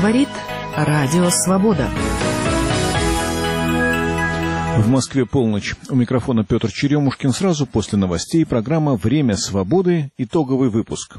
Говорит Радио Свобода. В Москве полночь. У микрофона Петр Черемушкин. Сразу после новостей программа «Время свободы». Итоговый выпуск.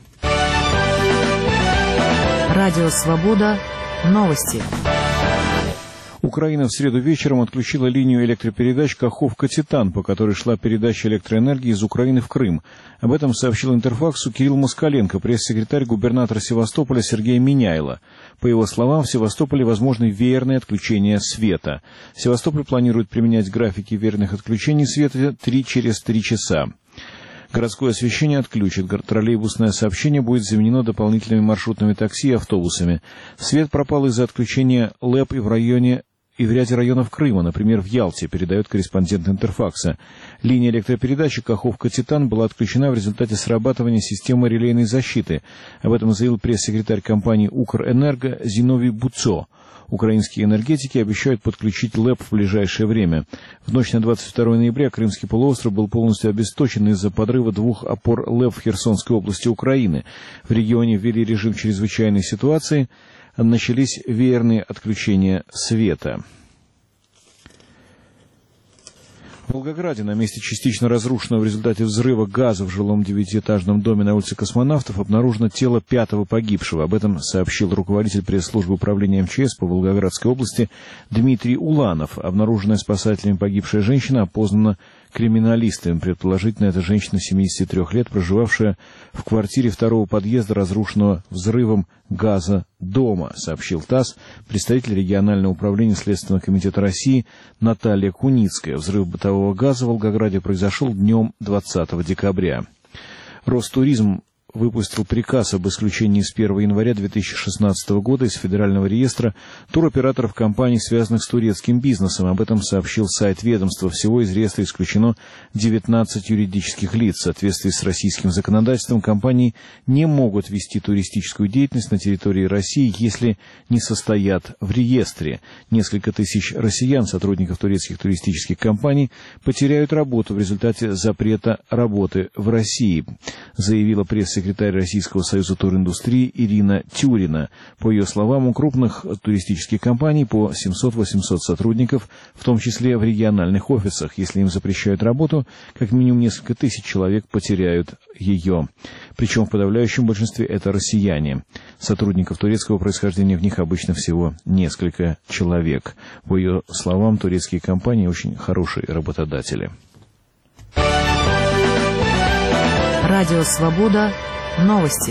Радио Свобода. Новости. Украина в среду вечером отключила линию электропередач Каховка-Титан, по которой шла передача электроэнергии из Украины в Крым. Об этом сообщил Интерфаксу Кирилл Москаленко, пресс-секретарь губернатора Севастополя Сергей Миняйло. По его словам, в Севастополе возможны веерные отключения света. Севастополь планирует применять графики веерных отключений света 3 через 3 часа. Городское освещение отключат. Троллейбусное сообщение будет заменено дополнительными маршрутными такси и автобусами. Свет пропал из-за отключения ЛЭП и в ряде районов Крыма, например, в Ялте, передает корреспондент Интерфакса. Линия электропередачи Каховка-Титан была отключена в результате срабатывания системы релейной защиты. Об этом заявил пресс-секретарь компании «Укрэнерго» Зиновий Буцо. Украинские энергетики обещают подключить ЛЭП в ближайшее время. В ночь на 22 ноября Крымский полуостров был полностью обесточен из-за подрыва 2 опор ЛЭП в Херсонской области Украины. В регионе ввели режим чрезвычайной ситуации. Начались веерные отключения света. В Волгограде на месте частично разрушенного в результате взрыва газа в жилом 9-этажном доме на улице Космонавтов обнаружено тело 5-го погибшего. Об этом сообщил руководитель пресс-службы управления МЧС по Волгоградской области Дмитрий Уланов. Обнаруженная спасателями погибшая женщина опознана криминалистами. Предположительно, это женщина 73 лет, проживавшая в квартире 2-го подъезда разрушенного взрывом газа дома, сообщил ТАСС представитель регионального управления Следственного комитета России Наталья Куницкая. Взрыв бытового газа в Волгограде произошел днем 20 декабря. Ростуризм выпустил приказ об исключении с 1 января 2016 года из Федерального реестра туроператоров компаний, связанных с турецким бизнесом. Об этом сообщил сайт ведомства. Всего из реестра исключено 19 юридических лиц. В соответствии с российским законодательством компании не могут вести туристическую деятельность на территории России, если не состоят в реестре. Несколько тысяч россиян, сотрудников турецких туристических компаний, потеряют работу в результате запрета работы в России, заявила пресс-секретарь Российского союза туриндустрии Ирина Тюрина. По ее словам, у крупных туристических компаний по 700-800 сотрудников, в том числе в региональных офисах. Если им запрещают работу, как минимум несколько тысяч человек потеряют ее. Причем в подавляющем большинстве это россияне. Сотрудников турецкого происхождения в них обычно всего несколько человек. По ее словам, турецкие компании очень хорошие работодатели. Радио Свобода. Новости.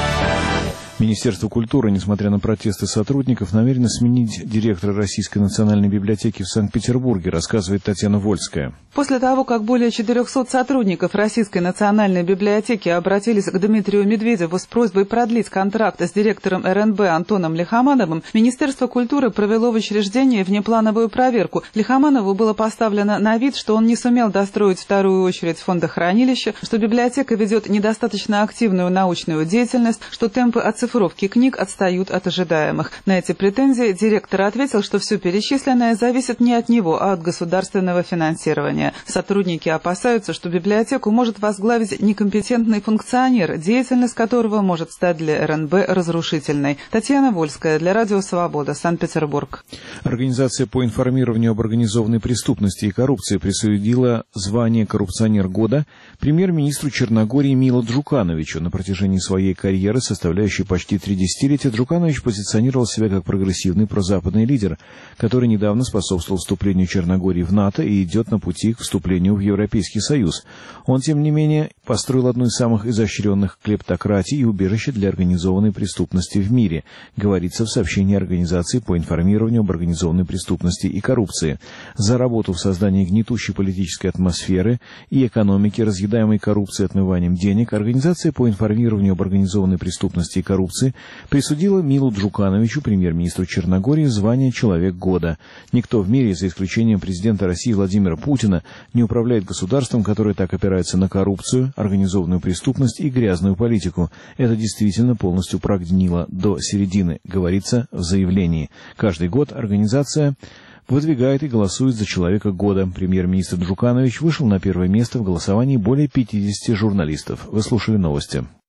Министерство культуры, несмотря на протесты сотрудников, намерено сменить директора Российской национальной библиотеки в Санкт-Петербурге, рассказывает Татьяна Вольская. После того, как более 400 сотрудников Российской национальной библиотеки обратились к Дмитрию Медведеву с просьбой продлить контракт с директором РНБ Антоном Лихомановым, Министерство культуры провело в учреждении внеплановую проверку. Лихоманову было поставлено на вид, что он не сумел достроить вторую очередь фондохранилища, что библиотека ведет недостаточно активную научную деятельность, что темпы оцифровки книг отстают от ожидаемых. На эти претензии директор ответил, что все перечисленное зависит не от него, а от государственного финансирования. Сотрудники опасаются, что библиотеку может возглавить некомпетентный функционер, деятельность которого может стать для РНБ разрушительной. Татьяна Вольская для Радио Свобода, Санкт-Петербург. Организация по информированию об организованной преступности и коррупции присудила звание «Коррупционер года» премьер-министру Черногории Милу Джукановичу. На протяжении своей карьеры, составляющей почти 3 десятилетия, Джуканович позиционировал себя как прогрессивный прозападный лидер, который недавно способствовал вступлению Черногории в НАТО и идет на пути к вступлению в Европейский Союз. Он, тем не менее, построил одну из самых изощренных клептократий и убежище для организованной преступности в мире, говорится в сообщении Организации по информированию об организованной преступности и коррупции. За работу в создании гнетущей политической атмосферы и экономики, разъедаемой коррупцией и отмыванием денег, Организация по информированию об организованной преступности и коррупции присудила Милу Джукановичу, премьер-министру Черногории, звание «Человек года». Никто в мире, за исключением президента России Владимира Путина, не управляет государством, которое так опирается на коррупцию, организованную преступность и грязную политику. Это действительно полностью прогнило до середины, говорится в заявлении. Каждый год организация выдвигает и голосует за «Человека года». Премьер-министр Джуканович вышел на первое место в голосовании более 50 журналистов. Вы слушали новости.